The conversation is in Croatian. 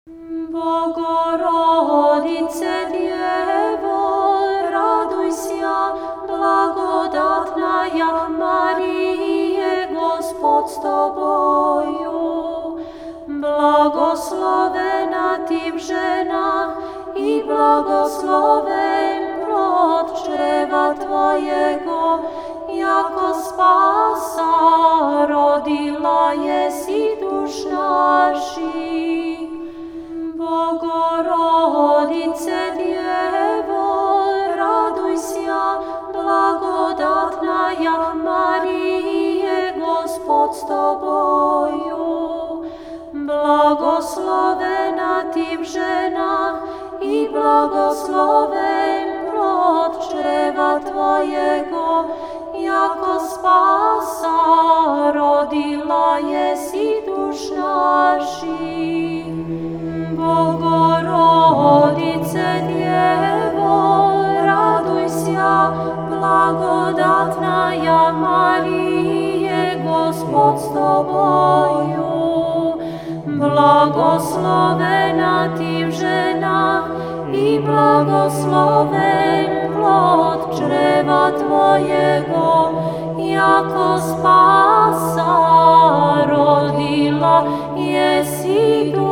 Bogorodice Djevo, radujся, blagodatная Marije, Gospod s tobою. Blagoslovena ti v ženách i blagosloven plod čreva tvojego, jako spasa rodila jesi duš naših. Bogorodice Djevo, radujся, blagodatная Marije, Gospod s tobою. Blagoslovena ti v ženách i blagosloven plod čreva tvojego, jako spasa rodila jesi duš naših. Bogorodice Djevo, radujся, blagodatная Marije, Gospod s tobою. Blagoslovena ti v ženách i blagosloven plod čreva tvojego, jako spasa rodila jesi duš